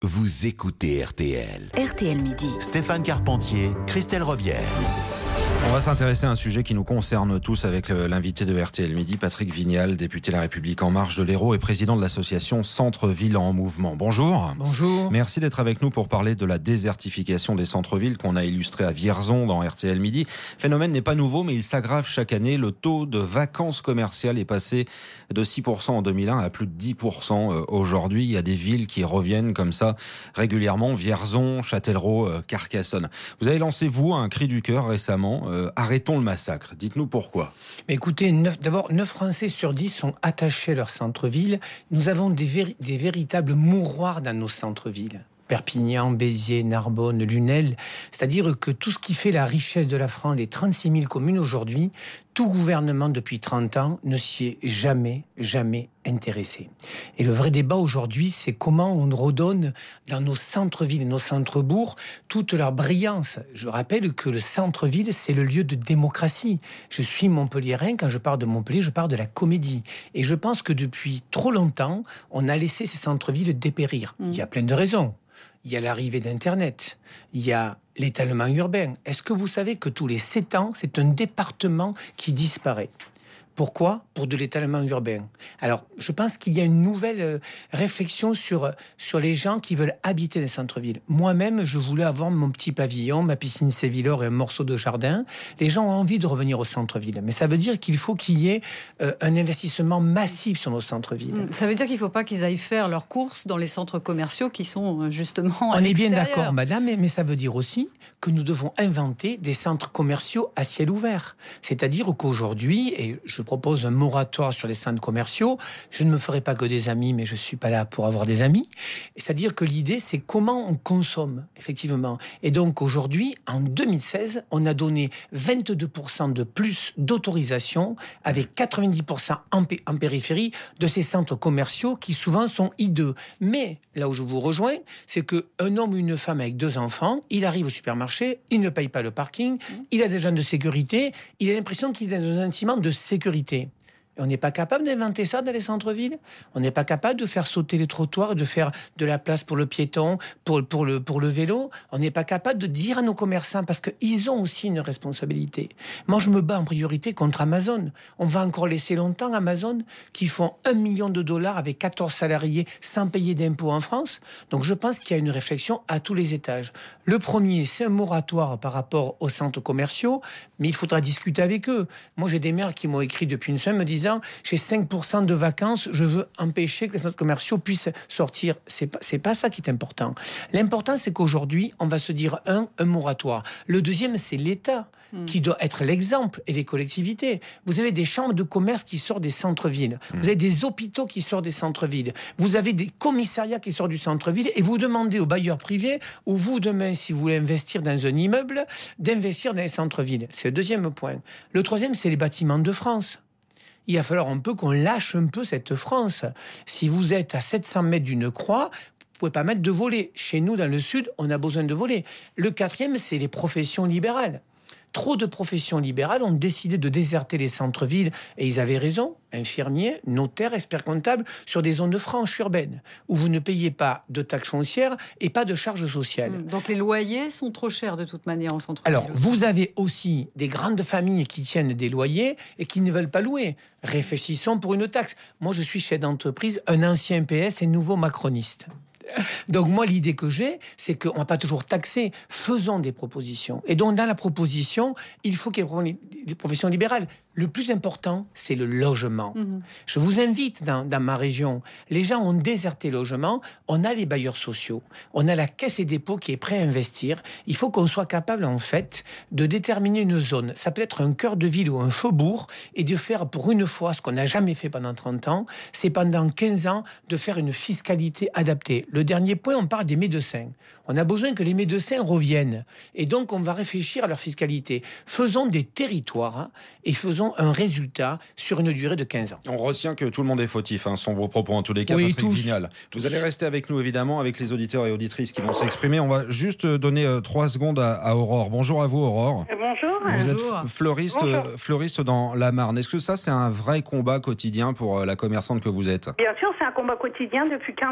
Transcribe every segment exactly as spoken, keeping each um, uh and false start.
Vous écoutez R T L. R T L Midi. Stéphane Carpentier, Christelle Robière. On va s'intéresser à un sujet qui nous concerne tous avec l'invité de R T L Midi, Patrick Vignal, député La République En Marche de l'Hérault et président de l'association Centre-Ville en Mouvement. Bonjour. Bonjour. Merci d'être avec nous pour parler de la désertification des centres-villes qu'on a illustré à Vierzon dans R T L Midi. Le phénomène n'est pas nouveau, mais il s'aggrave chaque année. Le taux de vacances commerciales est passé de six pour cent en deux mille un à plus de dix pour cent aujourd'hui. Il y a des villes qui reviennent comme ça régulièrement. Vierzon, Châtellerault, Carcassonne. Vous avez lancé, vous, un cri du cœur récemment. Euh, arrêtons le massacre. Dites-nous pourquoi. Mais écoutez, neuf, d'abord, neuf Français sur dix sont attachés à leur centre-ville. Nous avons des, véri- des véritables mouroirs dans nos centres-villes. Perpignan, Béziers, Narbonne, Lunel. C'est-à-dire que tout ce qui fait la richesse de la France, des trente-six mille communes aujourd'hui, tout gouvernement depuis trente ans ne s'y est jamais, jamais intéressé. Et le vrai débat aujourd'hui, c'est comment on redonne dans nos centres-villes et nos centres-bourgs toute leur brillance. Je rappelle que le centre-ville, c'est le lieu de démocratie. Je suis montpelliérain, quand je parle de Montpellier, je parle de la comédie. Et je pense que depuis trop longtemps, on a laissé ces centres-villes dépérir. Mmh. Il y a plein de raisons. Il y a l'arrivée d'Internet, il y a l'étalement urbain. Est-ce que vous savez que tous les sept ans, c'est un département qui disparaît ? Pourquoi ? Pour de l'étalement urbain. Alors, je pense qu'il y a une nouvelle euh, réflexion sur, sur les gens qui veulent habiter les centres-villes. Moi-même, je voulais avoir mon petit pavillon, ma piscine Sévillor et un morceau de jardin. Les gens ont envie de revenir au centre-ville. Mais ça veut dire qu'il faut qu'il y ait euh, un investissement massif sur nos centres-villes. Ça veut dire qu'il ne faut pas qu'ils aillent faire leurs courses dans les centres commerciaux qui sont justement à On est bien l'extérieur. d'accord, madame, mais, mais ça veut dire aussi que nous devons inventer des centres commerciaux à ciel ouvert. C'est-à-dire qu'aujourd'hui, et je propose un moratoire sur les centres commerciaux. Je ne me ferai pas que des amis, mais je ne suis pas là pour avoir des amis. C'est-à-dire que l'idée, c'est comment on consomme, effectivement. Et donc, aujourd'hui, en deux mille seize, on a donné vingt-deux pour cent de plus d'autorisation, avec quatre-vingt-dix pour cent en, p- en périphérie, de ces centres commerciaux qui souvent sont hideux. Mais, là où je vous rejoins, c'est qu'un homme ou une femme avec deux enfants, il arrive au supermarché, il ne paye pas le parking, il a des agents de sécurité, il a l'impression qu'il est dans un sentiment de sécurité. Et on n'est pas capable d'inventer ça dans les centres-villes. On n'est pas capable de faire sauter les trottoirs, de faire de la place pour le piéton, pour, pour, le, pour le vélo. On n'est pas capable de dire à nos commerçants, parce qu'ils ont aussi une responsabilité. Moi, je me bats en priorité contre Amazon. On va encore laisser longtemps Amazon, qui font un million de dollars avec quatorze salariés sans payer d'impôts en France. Donc, je pense qu'il y a une réflexion à tous les étages. Le premier, c'est un moratoire par rapport aux centres commerciaux, mais il faudra discuter avec eux. Moi, j'ai des maires qui m'ont écrit depuis une semaine me disant j'ai cinq pour cent de vacances, je veux empêcher que les centres commerciaux puissent sortir. C'est pas, c'est pas ça qui est important. L'important, c'est qu'aujourd'hui, on va se dire, un, un moratoire. Le deuxième, c'est l'État mmh. qui doit être l'exemple et les collectivités. Vous avez des chambres de commerce qui sortent des centres-villes. Mmh. Vous avez des hôpitaux qui sortent des centres-villes. Vous avez des commissariats qui sortent du centre-ville et vous demandez aux bailleurs privés ou vous, demain, si vous voulez investir dans un immeuble, d'investir dans les centres-villes. C'est le deuxième point. Le troisième, c'est les bâtiments de France. Il va falloir un peu qu'on lâche un peu cette France. Si vous êtes à sept cents mètres d'une croix, vous pouvez pas mettre de volets. Chez nous, dans le sud, on a besoin de volets. Le quatrième, c'est les professions libérales. Trop de professions libérales ont décidé de déserter les centres-villes, et ils avaient raison, infirmiers, notaires, experts comptables, sur des zones franches urbaines, où vous ne payez pas de taxes foncières et pas de charges sociales. Mmh, donc les loyers sont trop chers de toute manière en centre-ville. Alors, vous avez aussi des grandes familles qui tiennent des loyers et qui ne veulent pas louer. Réfléchissons pour une taxe. Moi, je suis chef d'entreprise, un ancien P S et nouveau macroniste. Donc moi, l'idée que j'ai, c'est qu'on ne va pas toujours taxer. Faisons des propositions. Et donc, dans la proposition, il faut qu'il y ait des professions libérales. Le plus important, c'est le logement. Mmh. Je vous invite dans, dans ma région. Les gens ont déserté le logement. On a les bailleurs sociaux. On a la Caisse et Dépôts qui est prêt à investir. Il faut qu'on soit capable, en fait, de déterminer une zone. Ça peut être un cœur de ville ou un faubourg et de faire pour une fois ce qu'on n'a jamais fait pendant trente ans. C'est pendant quinze ans de faire une fiscalité adaptée. Le dernier point, on parle des médecins. On a besoin que les médecins reviennent. Et donc, on va réfléchir à leur fiscalité. Faisons des territoires hein, et faisons un résultat sur une durée de quinze ans. On retient que tout le monde est fautif, hein, sont vos propos en tous les cas, oui, Patrick tous, Vignal. tous. Vous allez rester avec nous, évidemment, avec les auditeurs et auditrices qui vont s'exprimer. On va juste donner euh, trois secondes à, à Aurore. Bonjour à vous, Aurore. Euh, bonjour. Vous Bonjour. êtes fleuriste, Bonjour. fleuriste dans la Marne. Est-ce que ça, c'est un vrai combat quotidien pour euh, la commerçante que vous êtes ? Bien sûr, c'est un combat quotidien depuis quinze ans.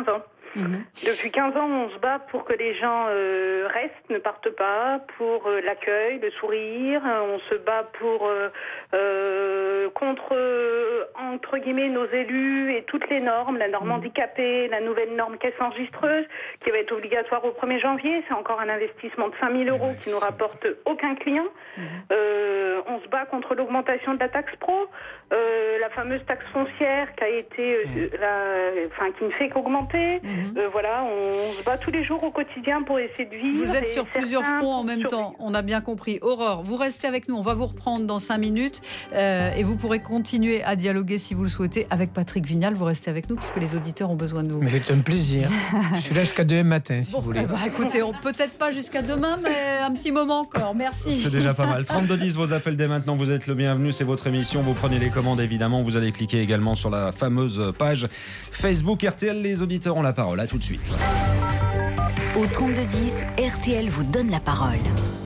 Mmh. Depuis quinze ans, on se bat pour que les gens euh, restent, ne partent pas, pour euh, l'accueil, le sourire. On se bat pour euh, euh, contre euh, entre guillemets nos élus et toutes les normes, la norme mmh. handicapée, la nouvelle norme caisse enregistreuse qui va être obligatoire au premier janvier. C'est encore un investissement de cinq mille euros qui nous rapporte aucun client. Mmh. Euh, on se bat contre l'augmentation de la taxe pro, euh, la fameuse taxe foncière qui a été, euh, mmh. la, enfin qui ne fait qu'augmenter. Mmh. Euh, voilà, on, on se bat tous les jours au quotidien pour essayer de vivre. Vous êtes sur plusieurs fronts en même temps, on a bien compris. Aurore, vous restez avec nous, on va vous reprendre dans cinq minutes euh, et vous pourrez continuer à dialoguer si vous le souhaitez avec Patrick Vignal. Vous restez avec nous puisque les auditeurs ont besoin de vous. Mais c'est un plaisir. Je suis là jusqu'à demain matin si bon, vous voulez. Bah, écoutez, on, peut-être pas jusqu'à demain, mais un petit moment encore. Merci. C'est déjà pas mal. trente-deux dix, vos appels dès maintenant, vous êtes le bienvenu, c'est votre émission. Vous prenez les commandes évidemment, vous allez cliquer également sur la fameuse page Facebook R T L. Les auditeurs ont la parole. À tout de suite. Au trente-deux dix, R T L vous donne la parole.